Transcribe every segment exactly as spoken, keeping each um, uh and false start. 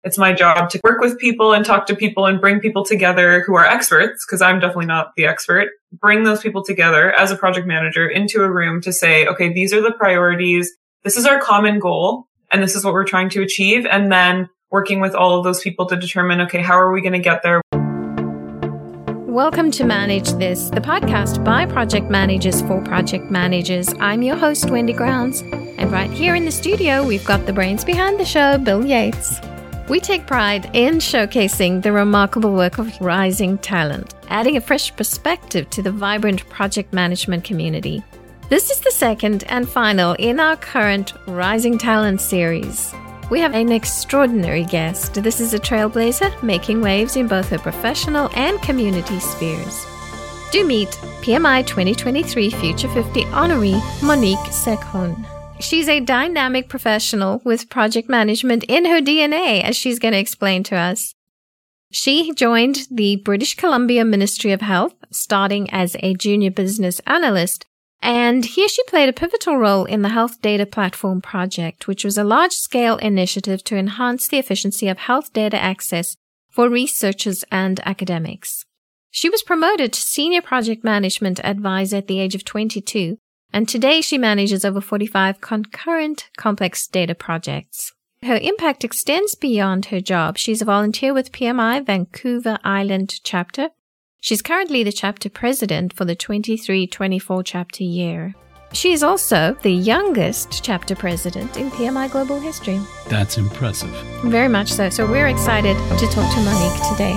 It's my job to work with people and talk to people and bring people together who are experts, because I'm definitely not the expert, bring those people together as a project manager into a room to say, okay, these are the priorities. This is our common goal. And this is what we're trying to achieve. And then working with all of those people to determine, okay, how are we going to get there? Welcome to Manage This, the podcast by project managers for project managers. I'm your host, Wendy Grounds. And right here in the studio, we've got the brains behind the show, Bill Yates. We take pride in showcasing the remarkable work of rising talent, adding a fresh perspective to the vibrant project management community. This is the second and final in our current Rising Talent series. We have an extraordinary guest. This is a trailblazer making waves in both her professional and community spheres. Do meet P M I twenty twenty-three Future fifty honoree Monique Sekhon. She's a dynamic professional with project management in her D N A, as she's going to explain to us. She joined the British Columbia Ministry of Health, starting as a junior business analyst. And here she played a pivotal role in the Health Data Platform Project, which was a large-scale initiative to enhance the efficiency of health data access for researchers and academics. She was promoted to Senior Project Management Advisor at the age of twenty-two, and today she manages over forty-five concurrent complex data projects. Her impact extends beyond her job. She's a volunteer with P M I Vancouver Island chapter. She's currently the chapter president for the twenty-three twenty-four chapter year. She is also the youngest chapter president in P M I Global history. That's impressive. Very much so. So we're excited to talk to Monique today.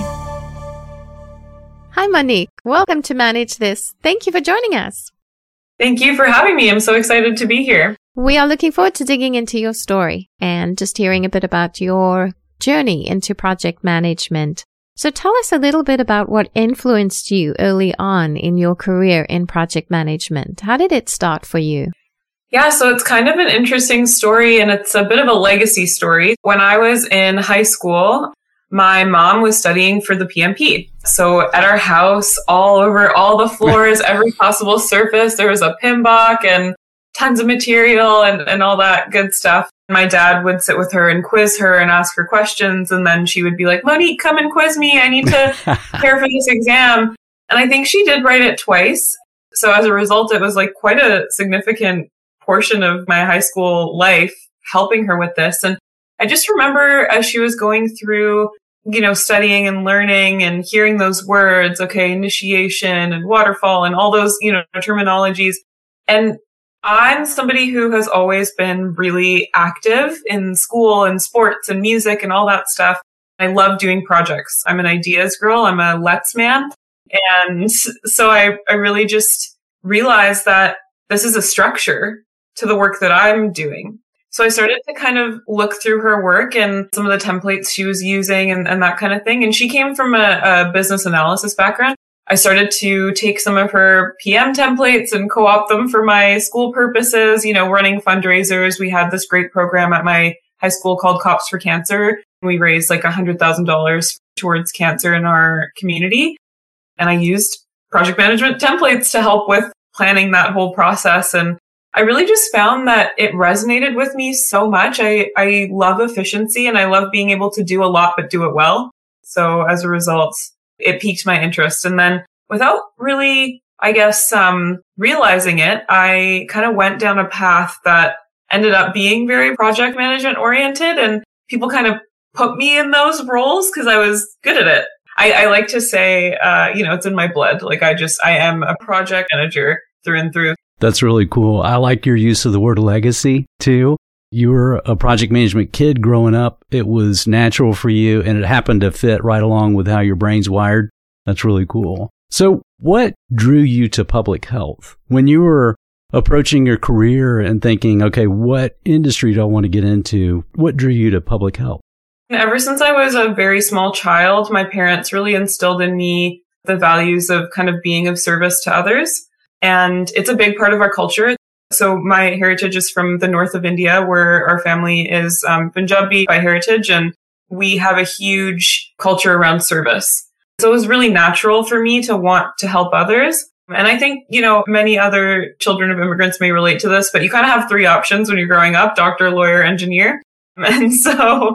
Hi, Monique. Welcome to Manage This. Thank you for joining us. Thank you for having me. I'm so excited to be here. We are looking forward to digging into your story and just hearing a bit about your journey into project management. So tell us a little bit about what influenced you early on in your career in project management. How did it start for you? Yeah, so it's kind of an interesting story, and it's a bit of a legacy story. When I was in high school, my mom was studying for the P M P. So at our house, all over all the floors, every possible surface, there was a PMBOK and tons of material and, and all that good stuff. My dad would sit with her and quiz her and ask her questions. And then she would be like, Monique, come and quiz me. I need to prepare for this exam. And I think she did write it twice. So as a result, it was like quite a significant portion of my high school life helping her with this. And I just remember as she was going through, you know, studying and learning and hearing those words, okay, initiation and waterfall and all those, you know, terminologies. And I'm somebody who has always been really active in school and sports and music and all that stuff. I love doing projects. I'm an ideas girl. I'm a let's man. And so I, I really just realized that this is a structure to the work that I'm doing. So I started to kind of look through her work and some of the templates she was using and, and that kind of thing. And she came from a, a business analysis background. I started to take some of her P M templates and co-opt them for my school purposes, you know, running fundraisers. We had this great program at my high school called Cops for Cancer. We raised like one hundred thousand dollars towards cancer in our community. And I used project management templates to help with planning that whole process. And I really just found that it resonated with me so much. I, I love efficiency and I love being able to do a lot, but do it well. So as a result, it piqued my interest. And then without really, I guess, um, realizing it, I kind of went down a path that ended up being very project management oriented. And people kind of put me in those roles because I was good at it. I, I like to say, uh, you know, it's in my blood. Like I just, I am a project manager through and through. That's really cool. I like your use of the word legacy too. You were a project management kid growing up. It was natural for you and it happened to fit right along with how your brain's wired. That's really cool. So what drew you to public health? When you were approaching your career and thinking, okay, what industry do I want to get into? What drew you to public health? Ever since I was a very small child, my parents really instilled in me the values of kind of being of service to others. And it's a big part of our culture. So my heritage is from the north of India, where our family is um, Punjabi by heritage, and we have a huge culture around service. So it was really natural for me to want to help others. And I think, you know, many other children of immigrants may relate to this, but you kind of have three options when you're growing up: doctor, lawyer, engineer. And so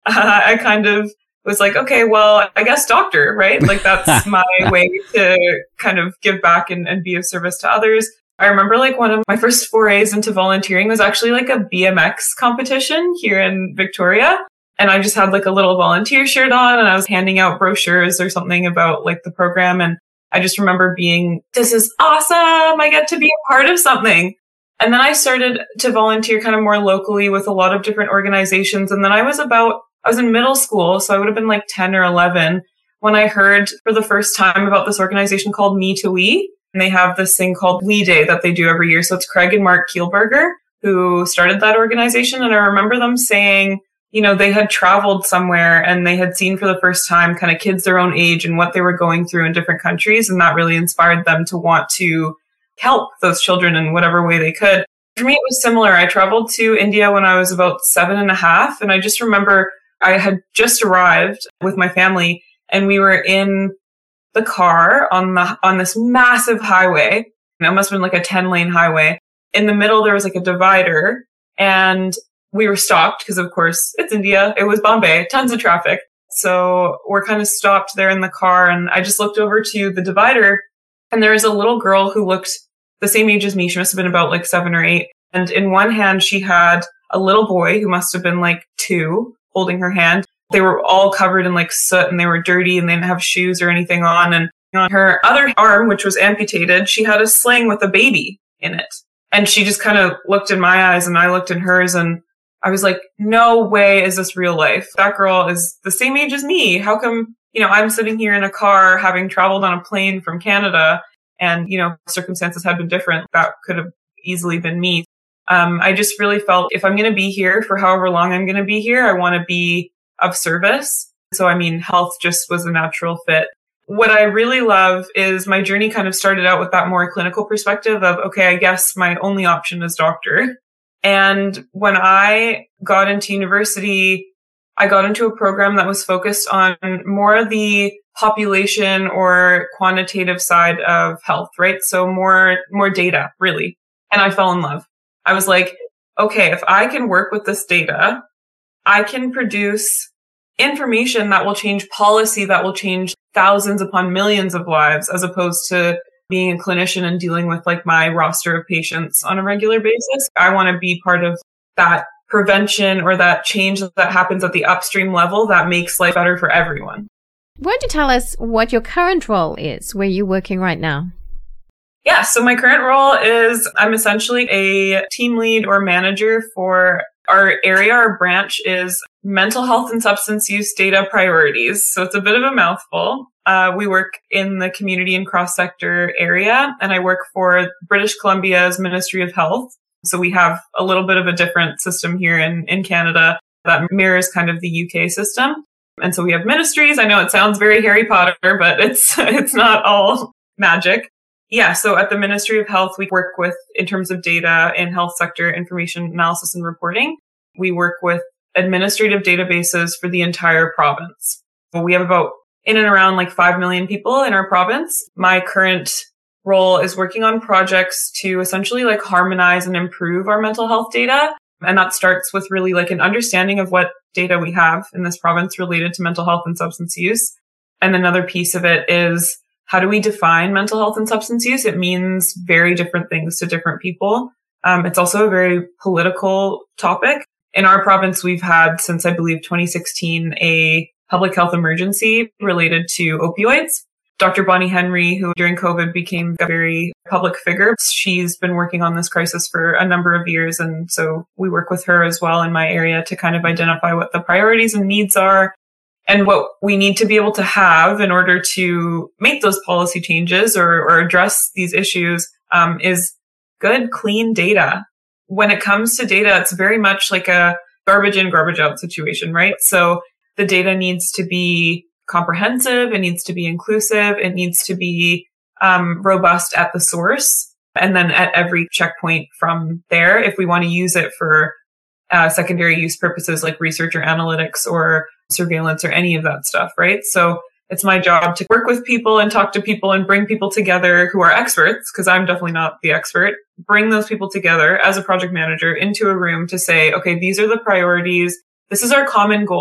uh, I kind of was like, okay, well, I guess doctor, right? Like that's my way to kind of give back and, and be of service to others. I remember like one of my first forays into volunteering was actually like a B M X competition here in Victoria. And I just had like a little volunteer shirt on and I was handing out brochures or something about like the program. And I just remember being, this is awesome. I get to be a part of something. And then I started to volunteer kind of more locally with a lot of different organizations. And then I was about, I was in middle school. So I would have been like ten or eleven when I heard for the first time about this organization called Me to We. And they have this thing called We Day that they do every year. So it's Craig and Mark Kielberger who started that organization. And I remember them saying, you know, they had traveled somewhere and they had seen for the first time kind of kids their own age and what they were going through in different countries. And that really inspired them to want to help those children in whatever way they could. For me, it was similar. I traveled to India when I was about seven and a half. And I just remember I had just arrived with my family and we were in the car on the, on this massive highway. It must have been like a ten lane highway. In the middle, there was like a divider and we were stopped because, of course, it's India. It was Bombay, tons of traffic. So we're kind of stopped there in the car. And I just looked over to the divider and there was a little girl who looked the same age as me. She must have been about like seven or eight. And in one hand, she had a little boy who must have been like two holding her hand. They were all covered in like soot and they were dirty and they didn't have shoes or anything on. And on her other arm, which was amputated, she had a sling with a baby in it. And she just kind of looked in my eyes and I looked in hers and I was like, no way is this real life. That girl is the same age as me. How come, you know, I'm sitting here in a car having traveled on a plane from Canada and, you know, circumstances had been different. That could have easily been me. Um, I just really felt if I'm going to be here for however long I'm going to be here, I want to be of service. So, I mean, health just was a natural fit. What I really love is my journey kind of started out with that more clinical perspective of, okay, I guess my only option is doctor. And when I got into university, I got into a program that was focused on more of the population or quantitative side of health, right? So more, more data, really. And I fell in love. I was like, okay, if I can work with this data, I can produce information that will change policy, that will change thousands upon millions of lives, as opposed to being a clinician and dealing with like my roster of patients on a regular basis. I want to be part of that prevention or that change that happens at the upstream level that makes life better for everyone. Why don't you tell us what your current role is, where you're working right now? Yeah, so my current role is I'm essentially a team lead or manager for our area. Our branch is mental health and substance use data priorities. So it's a bit of a mouthful. Uh, we work in the community and cross-sector area, and I work for British Columbia's Ministry of Health. So we have a little bit of a different system here in, in Canada that mirrors kind of the U K system. And so we have ministries. I know it sounds very Harry Potter, but it's it's not all magic. Yeah, so at the Ministry of Health, we work with, in terms of data in health sector information analysis and reporting, we work with administrative databases for the entire province. So we have about in and around like five million people in our province. My current role is working on projects to essentially like harmonize and improve our mental health data. And that starts with really like an understanding of what data we have in this province related to mental health and substance use. And another piece of it is, how do we define mental health and substance use? It means very different things to different people. Um, it's also a very political topic. In our province, we've had, since I believe twenty sixteen, a public health emergency related to opioids. Doctor Bonnie Henry, who during COVID became a very public figure, she's been working on this crisis for a number of years. And so we work with her as well in my area to kind of identify what the priorities and needs are and what we need to be able to have in order to make those policy changes or, or address these issues um, is good, clean data. When it comes to data, it's very much like a garbage in, garbage out situation, right? So the data needs to be comprehensive. It needs to be inclusive. It needs to be um, robust at the source. And then at every checkpoint from there, if we want to use it for uh, secondary use purposes like research or analytics or surveillance or any of that stuff, right? So it's my job to work with people and talk to people and bring people together who are experts, because I'm definitely not the expert, bring those people together as a project manager into a room to say, okay, these are the priorities. This is our common goal.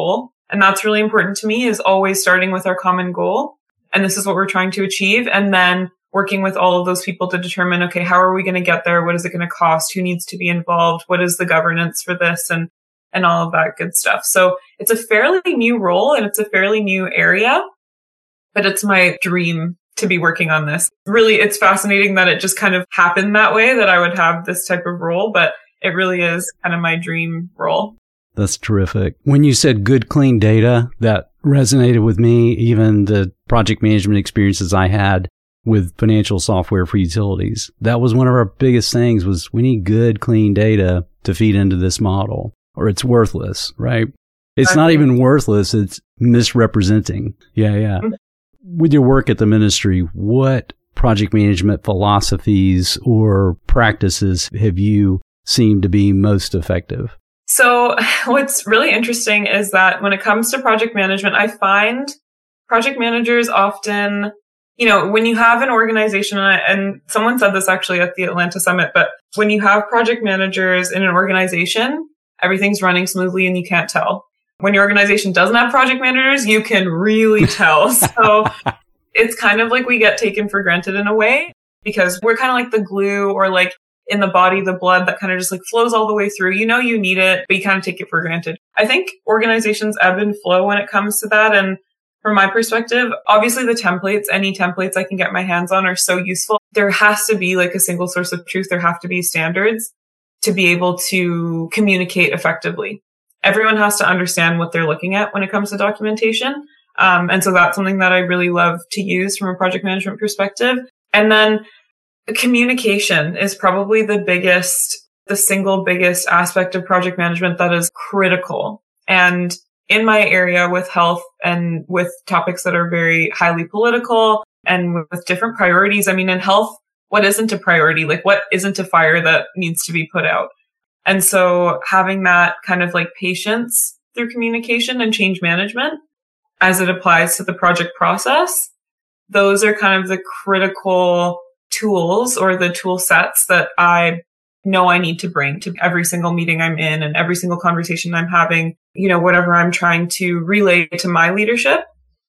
And that's really important to me, is always starting with our common goal. And this is what we're trying to achieve. And then working with all of those people to determine, okay, how are we going to get there? What is it going to cost? Who needs to be involved? What is the governance for this? And, and all of that good stuff. So it's a fairly new role and it's a fairly new area, but it's my dream to be working on this. Really, it's fascinating that it just kind of happened that way, that I would have this type of role, but it really is kind of my dream role. That's terrific. When you said good, clean data, that resonated with me. Even the project management experiences I had with financial software for utilities, that was one of our biggest things, was we need good, clean data to feed into this model, or it's worthless, right? It's not even worthless. It's misrepresenting. Yeah, yeah. With your work at the ministry, what project management philosophies or practices have you seen to be most effective? So what's really interesting is that when it comes to project management, I find project managers often, you know, when you have an organization, and, I, and someone said this actually at the Atlanta Summit, but when you have project managers in an organization, everything's running smoothly and you can't tell. When your organization doesn't have project managers, you can really tell. So it's kind of like we get taken for granted in a way, because we're kind of like the glue, or like in the body, the blood that kind of just like flows all the way through. You know, you need it, but you kind of take it for granted. I think organizations ebb and flow when it comes to that. And from my perspective, obviously the templates, any templates I can get my hands on are so useful. There has to be like a single source of truth. There have to be standards to be able to communicate effectively. Everyone has to understand what they're looking at when it comes to documentation. Um, and so that's something that I really love to use from a project management perspective. And then communication is probably the biggest, the single biggest aspect of project management that is critical. And in my area with health and with topics that are very highly political and with different priorities, I mean, in health, what isn't a priority? Like, what isn't a fire that needs to be put out? And so having that kind of like patience through communication and change management as it applies to the project process, those are kind of the critical tools or the tool sets that I know I need to bring to every single meeting I'm in and every single conversation I'm having. You know, whatever I'm trying to relay to my leadership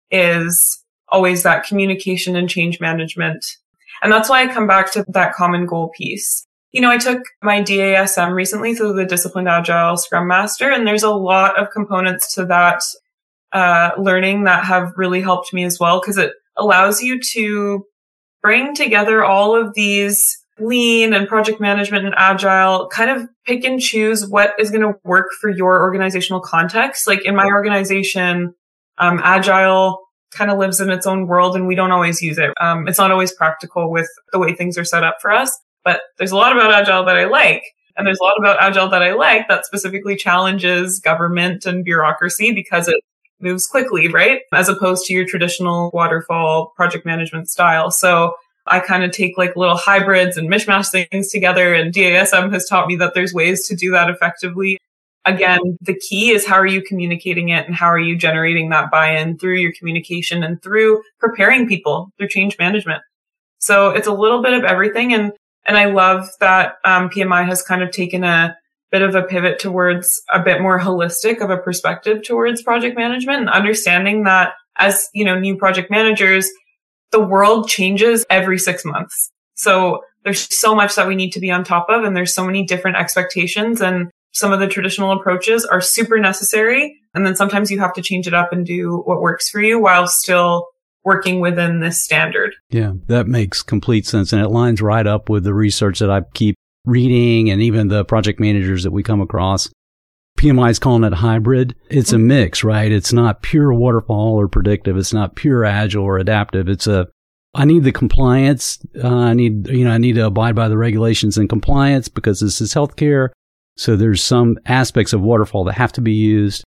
is always that communication and change management. And that's why I come back to that common goal piece. You know, I took my D A S M recently through the Disciplined Agile Scrum Master, and there's a lot of components to that uh, learning that have really helped me as well, because it allows you to bring together all of these lean and project management and agile, kind of pick and choose what is going to work for your organizational context. Like in my organization, um, agile kind of lives in its own world and we don't always use it. Um, it's not always practical with the way things are set up for us, but there's a lot about agile that I like. And there's a lot about agile that I like that specifically challenges government and bureaucracy because it moves quickly, right? As opposed to your traditional waterfall project management style. So I kind of take like little hybrids and mishmash things together, and D A S M has taught me that there's ways to do that effectively. Again, the key is how are you communicating it and how are you generating that buy-in through your communication and through preparing people through change management. So it's a little bit of everything. And, and I love that um, P M I has kind of taken a bit of a pivot towards a bit more holistic of a perspective towards project management, and understanding that as, you know, new project managers, the world changes every six months. So there's so much that we need to be on top of, and there's so many different expectations, and some of the traditional approaches are super necessary. And then sometimes you have to change it up and do what works for you while still working within this standard. Yeah, that makes complete sense. And it lines right up with the research that I keep reading and even the project managers that we come across. P M I is calling it hybrid. It's a mix, right? It's not pure waterfall or predictive. It's not pure agile or adaptive. It's a, I need the compliance. Uh, I need, you know, I need to abide by the regulations and compliance because this is healthcare. So there's some aspects of waterfall that have to be used,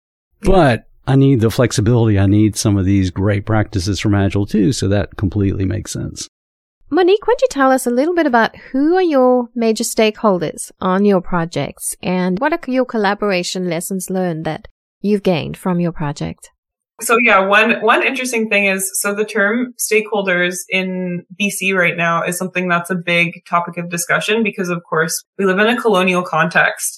but I need the flexibility. I need some of these great practices from Agile too. So that completely makes sense. Monique, would you tell us a little bit about who are your major stakeholders on your projects and what are your collaboration lessons learned that you've gained from your project? So yeah, one, one interesting thing is, so the term stakeholders in B C right now is something that's a big topic of discussion because of course we live in a colonial context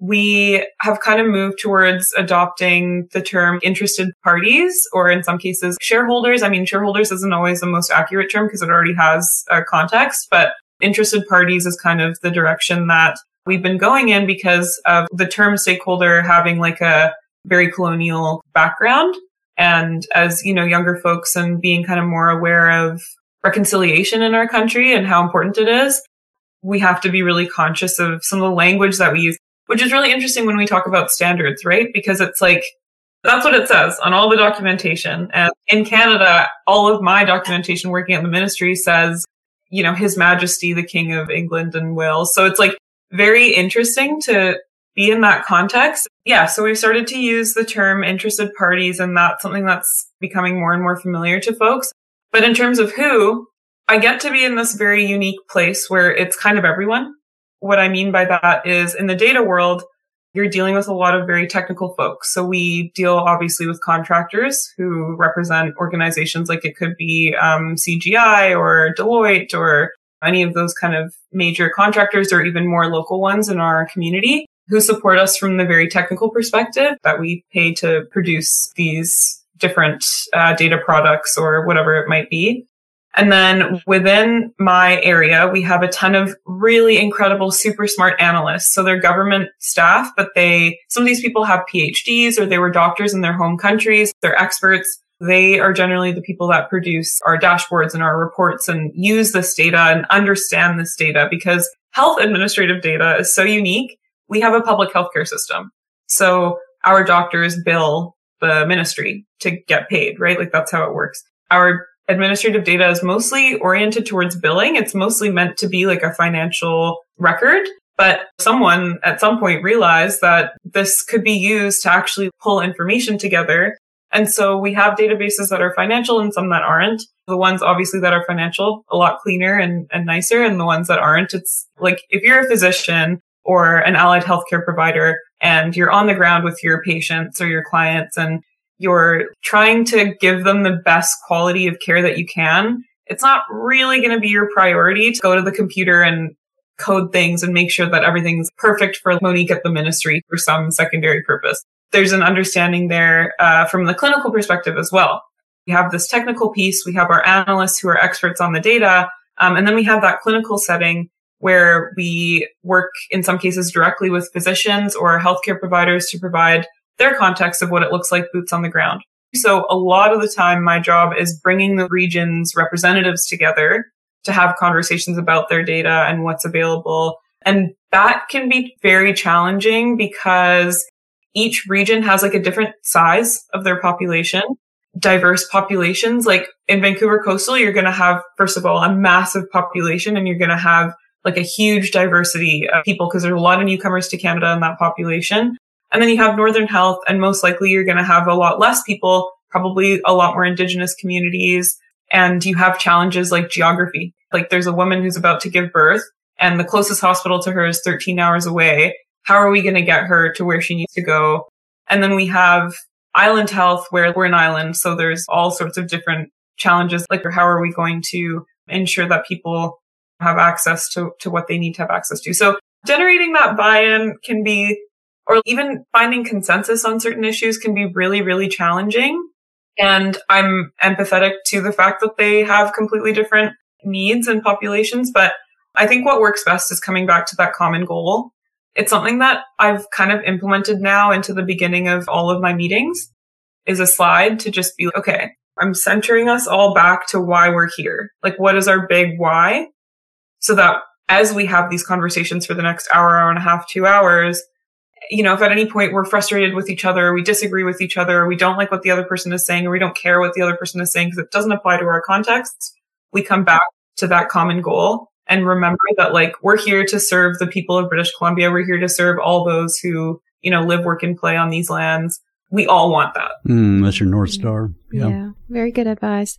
we have kind of moved towards adopting the term interested parties, or in some cases, shareholders. I mean, shareholders isn't always the most accurate term because it already has a context, but interested parties is kind of the direction that we've been going in because of the term stakeholder having like a very colonial background. And as, you know, younger folks and being kind of more aware of reconciliation in our country and how important it is, we have to be really conscious of some of the language that we use, which is really interesting when we talk about standards, right? Because it's like, that's what it says on all the documentation. And in Canada, all of my documentation working at the ministry says, you know, His Majesty, the King of England and Wales. So it's like very interesting to be in that context. Yeah, so we've started to use the term interested parties, and that's something that's becoming more and more familiar to folks. But in terms of who, I get to be in this very unique place where it's kind of everyone. What I mean by that is in the data world, you're dealing with a lot of very technical folks. So we deal obviously with contractors who represent organizations like it could be um, C G I or Deloitte or any of those kind of major contractors, or even more local ones in our community who support us from the very technical perspective that we pay to produce these different uh, data products or whatever it might be. And then within my area, we have a ton of really incredible, super smart analysts. So they're government staff, but they, some of these people have P H Ds or they were doctors in their home countries. They're experts. They are generally the people that produce our dashboards and our reports and use this data and understand this data, because health administrative data is so unique. We have a public healthcare system. So our doctors bill the ministry to get paid, right? Like that's how it works. Our administrative data is mostly oriented towards billing. It's mostly meant to be like a financial record. But someone at some point realized that this could be used to actually pull information together. And so we have databases that are financial and some that aren't. The ones obviously that are financial, a lot cleaner and, and nicer. And the ones that aren't, it's like if you're a physician or an allied healthcare provider and you're on the ground with your patients or your clients and you're trying to give them the best quality of care that you can, it's not really going to be your priority to go to the computer and code things and make sure that everything's perfect for Monique at the ministry for some secondary purpose. There's an understanding there uh, from the clinical perspective as well. We have this technical piece. We have our analysts who are experts on the data. Um, and then we have that clinical setting where we work in some cases directly with physicians or healthcare providers to provide their context of what it looks like boots on the ground. So a lot of the time, my job is bringing the region's representatives together to have conversations about their data and what's available. And that can be very challenging because each region has like a different size of their population, diverse populations. Like in Vancouver Coastal, you're going to have, first of all, a massive population, and you're going to have like a huge diversity of people because there's a lot of newcomers to Canada in that population. And then you have Northern Health, and most likely you're going to have a lot less people, probably a lot more Indigenous communities. And you have challenges like geography. Like there's a woman who's about to give birth and the closest hospital to her is thirteen hours away. How are we going to get her to where she needs to go? And then we have island health where we're an island. So there's all sorts of different challenges. Like how are we going to ensure that people have access to, to what they need to have access to? So generating that buy-in can be, or even finding consensus on certain issues can be really, really challenging. And I'm empathetic to the fact that they have completely different needs and populations. But I think what works best is coming back to that common goal. It's something that I've kind of implemented now into the beginning of all of my meetings is a slide to just be, okay, I'm centering us all back to why we're here. Like, what is our big why? So that as we have these conversations for the next hour, hour and a half, two hours, you know, if at any point we're frustrated with each other, or we disagree with each other, or we don't like what the other person is saying, or we don't care what the other person is saying because it doesn't apply to our contexts, we come back to that common goal and remember that, like, we're here to serve the people of British Columbia. We're here to serve all those who, you know, live, work, and play on these lands. We all want that. Mm, that's your North Star. Yeah. yeah. Very good advice.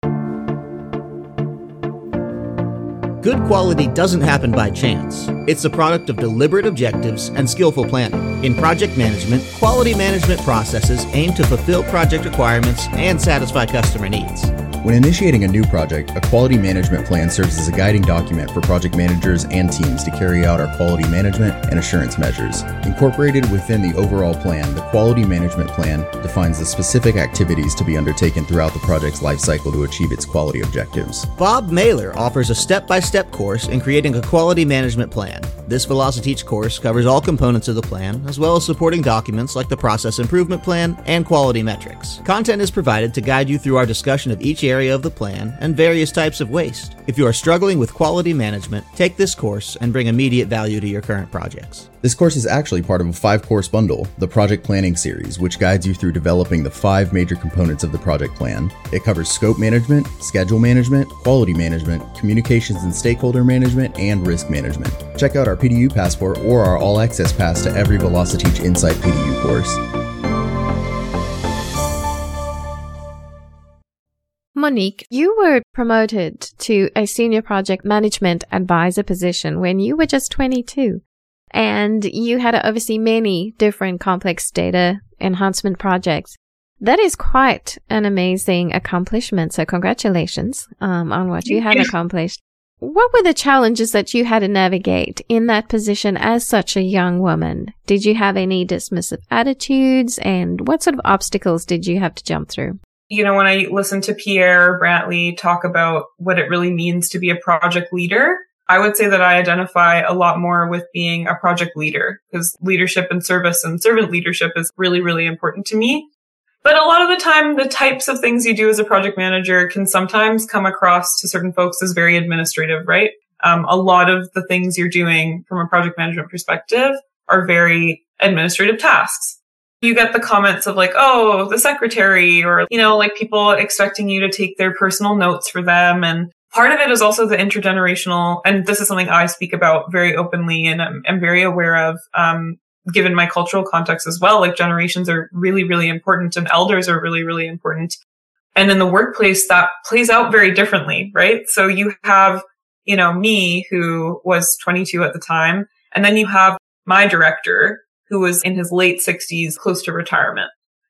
Good quality doesn't happen by chance. It's the product of deliberate objectives and skillful planning. In project management, quality management processes aim to fulfill project requirements and satisfy customer needs. When initiating a new project, a quality management plan serves as a guiding document for project managers and teams to carry out our quality management and assurance measures. Incorporated within the overall plan, the quality management plan defines the specific activities to be undertaken throughout the project's life cycle to achieve its quality objectives. Bob Mailer offers a step-by-step course in creating a quality management plan. This VelociTeach course covers all components of the plan, as well as supporting documents like the process improvement plan and quality metrics. Content is provided to guide you through our discussion of each area of the plan and various types of waste. If you are struggling with quality management, take this course and bring immediate value to your current projects. This course is actually part of a five-course bundle, the Project Planning Series, which guides you through developing the five major components of the project plan. It covers scope management, schedule management, quality management, communications and stakeholder management, and risk management. Check out our P D U Passport or our All Access Pass to every VelociTeach Insight P D U course. Monique, you were promoted to a senior project management advisor position when you were just twenty-two, and you had to oversee many different complex data enhancement projects. That is quite an amazing accomplishment, so congratulations um, on what you have accomplished. What were the challenges that you had to navigate in that position as such a young woman? Did you have any dismissive attitudes, and what sort of obstacles did you have to jump through? You know, when I listen to Pierre Brantley talk about what it really means to be a project leader, I would say that I identify a lot more with being a project leader, because leadership and service and servant leadership is really, really important to me. But a lot of the time, the types of things you do as a project manager can sometimes come across to certain folks as very administrative, right? Um, a lot of the things you're doing from a project management perspective are very administrative tasks. You get the comments of like, oh, the secretary, or, you know, like people expecting you to take their personal notes for them. And part of it is also the intergenerational, and this is something I speak about very openly and I'm, I'm very aware of, um, given my cultural context as well. Like generations are really, really important and elders are really, really important. And in the workplace, that plays out very differently, right? So you have, you know, me who was twenty-two at the time, and then you have my director who was in his late sixties, close to retirement.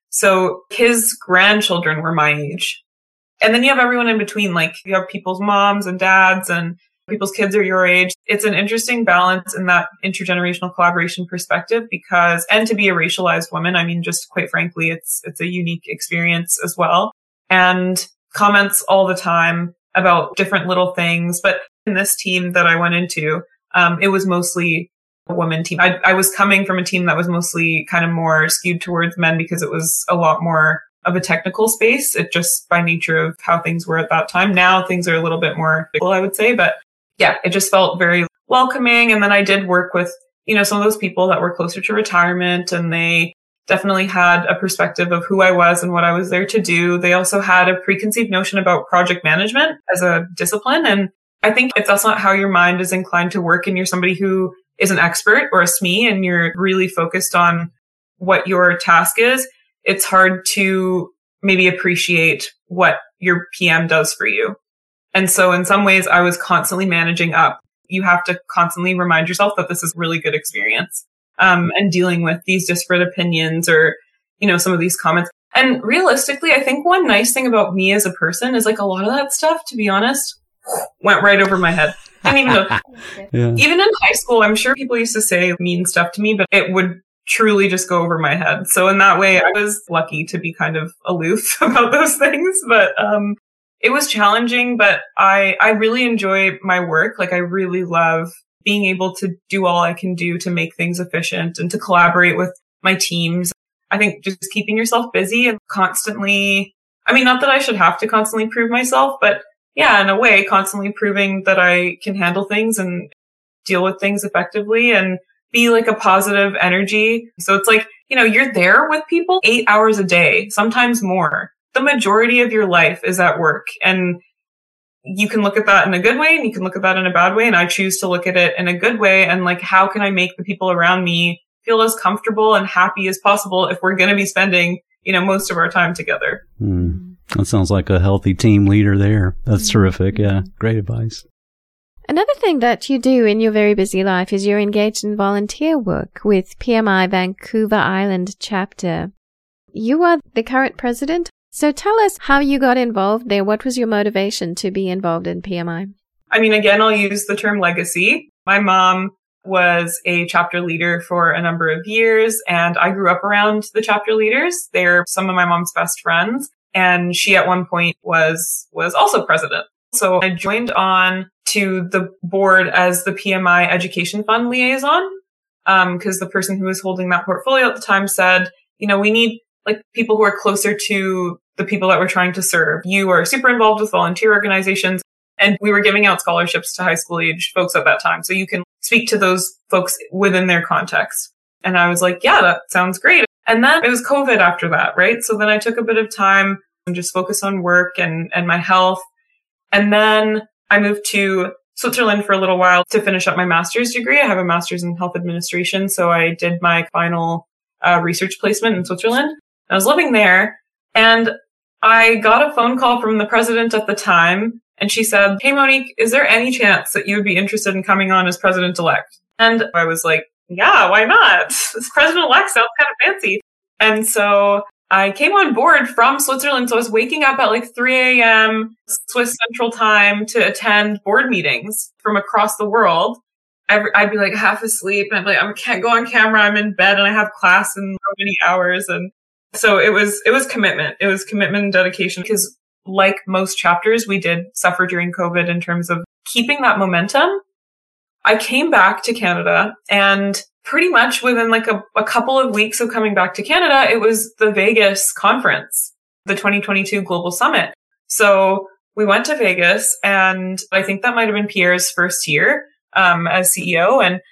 So his grandchildren were my age. And then you have everyone in between, like you have people's moms and dads and people's kids are your age. It's an interesting balance in that intergenerational collaboration perspective because, and to be a racialized woman, I mean, just quite frankly, it's, it's a unique experience as well. And comments all the time about different little things. But in this team that I went into, um, it was mostly a woman team. I, I was coming from a team that was mostly kind of more skewed towards men because it was a lot more of a technical space. It just by nature of how things were at that time. Now things are a little bit more equal, I would say. But yeah, it just felt very welcoming. And then I did work with, you know, some of those people that were closer to retirement, and they definitely had a perspective of who I was and what I was there to do. They also had a preconceived notion about project management as a discipline. And I think if that's not how your mind is inclined to work and you're somebody who is an expert or a S M E and you're really focused on what your task is, it's hard to maybe appreciate what your P M does for you. And so in some ways, I was constantly managing up. You have to constantly remind yourself that this is a really good experience. Um, and dealing with these disparate opinions or, you know, some of these comments. And realistically, I think one nice thing about me as a person is like a lot of that stuff, to be honest, went right over my head. I didn't even know. Yeah. Even in high school, I'm sure people used to say mean stuff to me, but it would truly just go over my head. So in that way, I was lucky to be kind of aloof about those things. But um, it was challenging, but I, I really enjoy my work. Like I really love being able to do all I can do to make things efficient and to collaborate with my teams. I think just keeping yourself busy and constantly, I mean, not that I should have to constantly prove myself, but yeah, in a way, constantly proving that I can handle things and deal with things effectively and be like a positive energy. So it's like, you know, you're there with people eight hours a day, sometimes more. The majority of your life is at work, and you can look at that in a good way and you can look at that in a bad way. And I choose to look at it in a good way. And like, how can I make the people around me feel as comfortable and happy as possible if we're going to be spending, you know, most of our time together? Mm. That sounds like a healthy team leader there. That's terrific. Yeah. Great advice. Another thing that you do in your very busy life is you're engaged in volunteer work with P M I Vancouver Island chapter. You are the current president So tell us how you got involved there. What was your motivation to be involved in P M I? I mean, again, I'll use the term legacy. My mom was a chapter leader for a number of years, and I grew up around the chapter leaders. They're some of my mom's best friends, and she at one point was was also president. So I joined on to the board as the P M I Education Fund liaison, um, because the person who was holding that portfolio at the time said, you know, we need like people who are closer to the people that we're trying to serve. You are super involved with volunteer organizations, and we were giving out scholarships to high school age folks at that time. So you can speak to those folks within their context. And I was like, yeah, that sounds great. And then it was COVID after that, right? So then I took a bit of time and just focus on work and, and my health. And then I moved to Switzerland for a little while to finish up my master's degree. I have a master's in health administration. So I did my final uh, research placement in Switzerland. I was living there, and I got a phone call from the president at the time, and she said, hey, Monique, is there any chance that you would be interested in coming on as president-elect? And I was like, yeah, why not? This president-elect sounds kind of fancy. And so I came on board from Switzerland. So I was waking up at like three a.m. Swiss Central Time to attend board meetings from across the world. I'd be like half asleep, and I'd be like, I can't go on camera. I'm in bed and I have class in so many hours. And so it was, it was commitment. It was commitment and dedication, because like most chapters, we did suffer during COVID in terms of keeping that momentum. I came back to Canada, and pretty much within like a, a couple of weeks of coming back to Canada, it was the Vegas conference, the twenty twenty-two Global Summit. So we went to Vegas, and I think that might have been Pierre's first year um, as C E O. And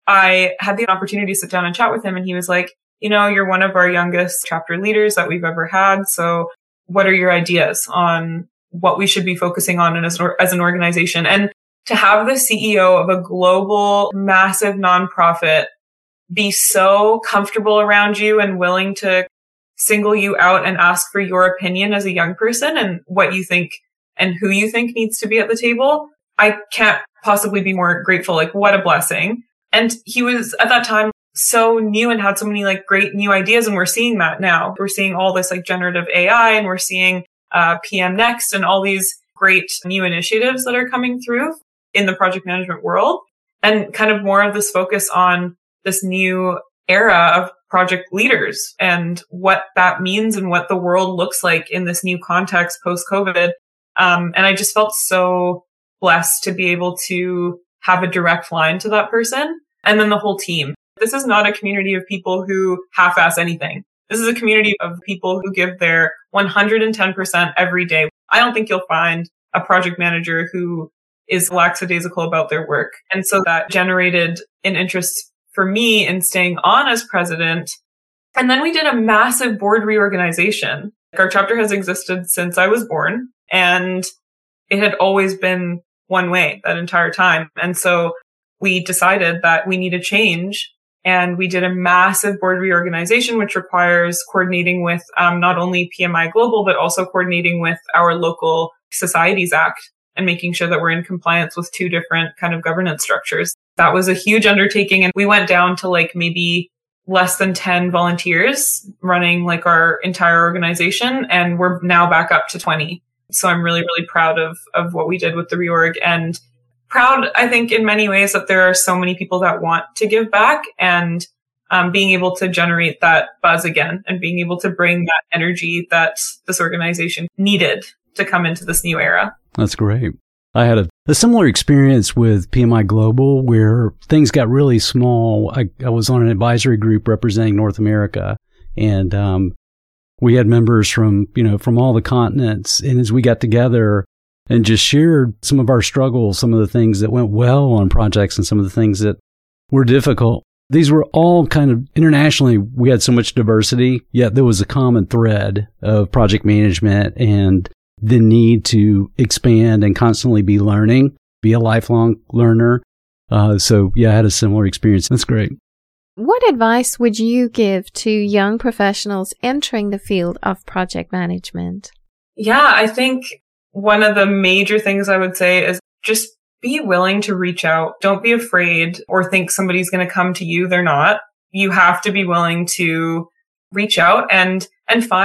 I had the opportunity to sit down and chat with him, and he was like, you know, you're one of our youngest chapter leaders that we've ever had. So what are your ideas on what we should be focusing on as, as an organization? And to have the C E O of a global, massive nonprofit be so comfortable around you and willing to single you out and ask for your opinion as a young person and what you think and who you think needs to be at the table, I can't possibly be more grateful. Like, what a blessing. And he was at that time so new and had so many like great new ideas. And we're seeing that now. We're seeing all this like generative A I, and we're seeing uh, P M Next and all these great new initiatives that are coming through in the project management world, and kind of more of this focus on this new era of project leaders and what that means and what the world looks like in this new context post-COVID. Um, and I just felt so blessed to be able to have a direct line to that person. And then the whole team. This is not a community of people who half-ass anything. This is a community of people who give their one hundred ten percent every day. I don't think you'll find a project manager who is lackadaisical about their work. And so that generated an interest for me in staying on as president. And then we did a massive board reorganization. Our chapter has existed since I was born, and it had always been one way that entire time. And so we decided that we need a change. And we did a massive board reorganization, which requires coordinating with um, not only P M I Global, but also coordinating with our local Societies Act and making sure that we're in compliance with two different kind of governance structures. That was a huge undertaking. And we went down to like maybe less than ten volunteers running like our entire organization. And we're now back up to twenty. So I'm really, really proud of, of what we did with the reorg, and proud, I think, in many ways that there are so many people that want to give back, and um, being able to generate that buzz again and being able to bring that energy that this organization needed to come into this new era. That's great. I had a, a similar experience with P M I Global where things got really small. I, I was on an advisory group representing North America, and um, we had members from, you know, from all the continents. And as we got together and just shared some of our struggles, some of the things that went well on projects and some of the things that were difficult, these were all kind of internationally, we had so much diversity, yet there was a common thread of project management and the need to expand and constantly be learning, be a lifelong learner. Uh, so yeah, I had a similar experience. That's great. What advice would you give to young professionals entering the field of project management? Yeah, I think one of the major things I would say is just be willing to reach out. Don't be afraid or think somebody's going to come to you. They're not. You have to be willing to reach out and, and find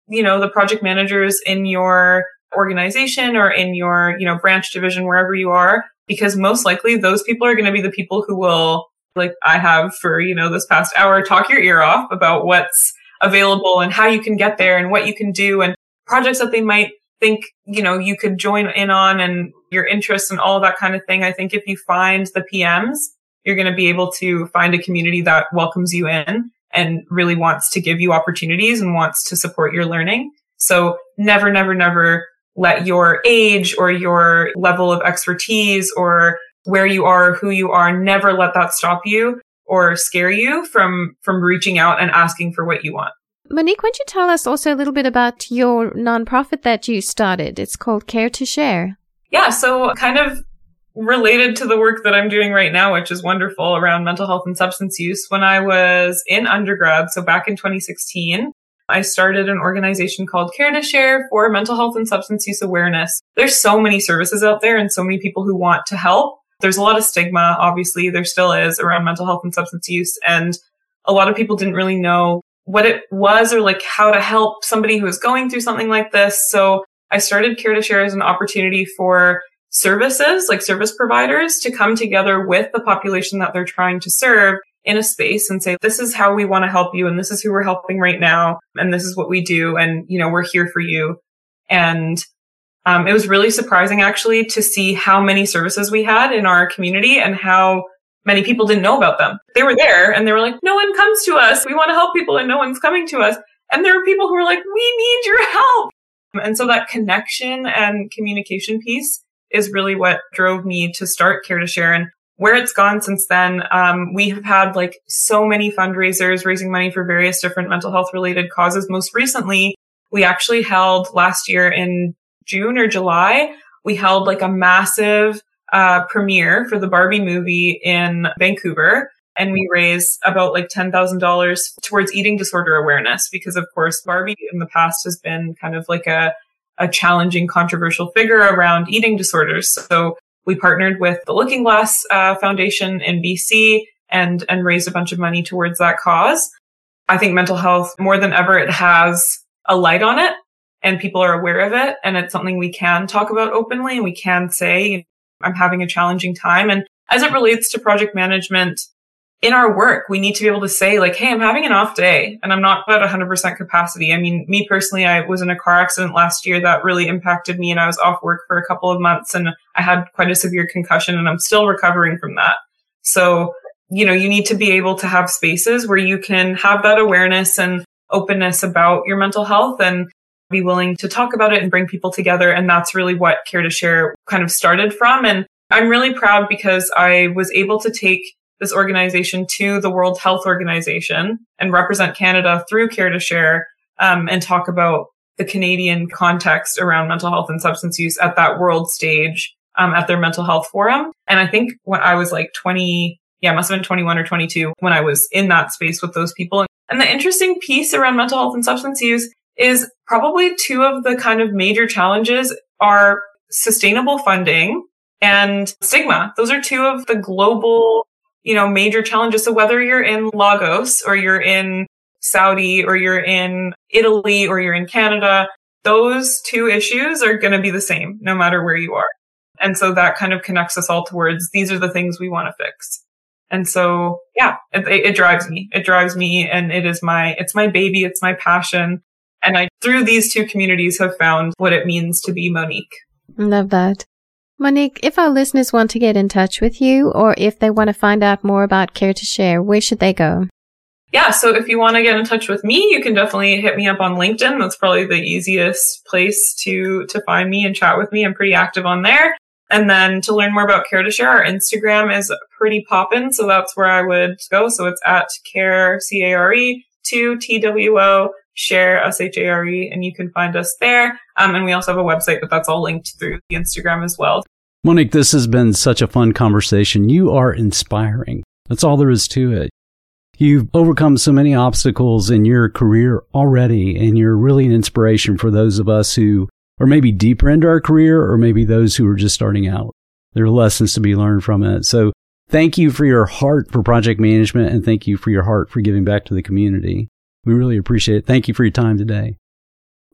you know, the project managers in your organization or in your, you know, branch division, wherever you are, because most likely those people are going to be the people who will, like I have for, you know, this past hour, talk your ear off about what's available and how you can get there and what you can do and projects that they might think, you know, you could join in on and your interests and all that kind of thing. I think if you find the P Ms, you're going to be able to find a community that welcomes you in and really wants to give you opportunities and wants to support your learning. So never, never, never let your age or your level of expertise or where you are, who you are, never let that stop you or scare you from, from reaching out and asking for what you want. Monique, why don't you tell us also a little bit about your nonprofit that you started? It's called Care to Share. Yeah, so kind of related to the work that I'm doing right now, which is wonderful around mental health and substance use. When I was in undergrad, so back in twenty sixteen, I started an organization called Care to Share for mental health and substance use awareness. There's so many services out there and so many people who want to help. There's a lot of stigma, obviously, there still is around mental health and substance use. And a lot of people didn't really know what it was or like how to help somebody who is going through something like this. So I started Care to Share as an opportunity for services, like service providers, to come together with the population that they're trying to serve in a space and say, this is how we want to help you. And this is who we're helping right now. And this is what we do. And, you know, we're here for you. And um, it was really surprising actually to see how many services we had in our community and how many people didn't know about them. They were there and they were like, no one comes to us. We want to help people and no one's coming to us. And there were people who were like, we need your help. And so that connection and communication piece is really what drove me to start Care to Share. And where it's gone since then, um, we have had like so many fundraisers raising money for various different mental health related causes. Most recently, we actually held last year in June or July, we held like a massive uh premiere for the Barbie movie in Vancouver. And we raised about like ten thousand dollars towards eating disorder awareness because, of course, Barbie in the past has been kind of like a, a challenging, controversial figure around eating disorders. So we partnered with the Looking Glass uh, Foundation in B C and, and raised a bunch of money towards that cause. I think mental health, more than ever, it has a light on it and people are aware of it. And it's something we can talk about openly and we can say, I'm having a challenging time. And as it relates to project management, in our work, we need to be able to say like, hey, I'm having an off day and I'm not at one hundred percent capacity. I mean, me personally, I was in a car accident last year that really impacted me and I was off work for a couple of months and I had quite a severe concussion and I'm still recovering from that. So, you know, you need to be able to have spaces where you can have that awareness and openness about your mental health and be willing to talk about it and bring people together. And that's really what Care to Share kind of started from. And I'm really proud because I was able to take this organization to the World Health Organization and represent Canada through Care to Share um, and talk about the Canadian context around mental health and substance use at that world stage um, at their mental health forum. And I think when I was like twenty, yeah, must have been twenty-one or twenty-two when I was in that space with those people. And the interesting piece around mental health and substance use is probably two of the kind of major challenges are sustainable funding and stigma. Those are two of the global, you know, major challenges. So whether you're in Lagos or you're in Saudi or you're in Italy or you're in Canada, those two issues are going to be the same no matter where you are. And so that kind of connects us all towards these are the things we want to fix. And so, yeah, it, it drives me. It drives me and it is my, it's my baby. It's my passion. And I, through these two communities, have found what it means to be Monique. Love that. Monique, if our listeners want to get in touch with you or if they want to find out more about Care to Share, where should they go? Yeah, so if you want to get in touch with me, you can definitely hit me up on LinkedIn. That's probably the easiest place to, to find me and chat with me. I'm pretty active on there. And then to learn more about Care to Share, our Instagram is pretty poppin'. So that's where I would go. So it's at care, C A R E, two T W O, share, S H A R E, and you can find us there. Um, and we also have a website, but that's all linked through the Instagram as well. Monique, this has been such a fun conversation. You are inspiring. That's all there is to it. You've overcome so many obstacles in your career already, and you're really an inspiration for those of us who are maybe deeper into our career or maybe those who are just starting out. There are lessons to be learned from it. So thank you for your heart for project management, and thank you for your heart for giving back to the community. We really appreciate it. Thank you for your time today.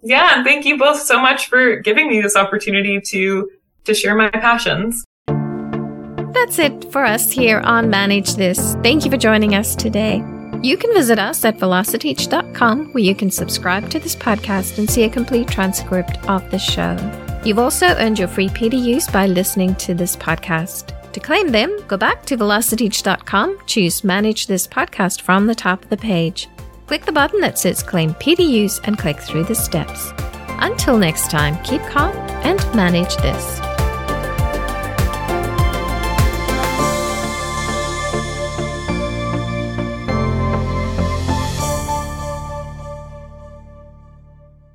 Yeah, and thank you both so much for giving me this opportunity to to share my passions. That's it for us here on Manage This. Thank you for joining us today. You can visit us at velociteach dot com, where you can subscribe to this podcast and see a complete transcript of the show. You've also earned your free P D Us by listening to this podcast. To claim them, go back to velociteach dot com, choose Manage This Podcast from the top of the page. Click the button that says Claim P D Us and click through the steps. Until next time, keep calm and manage this.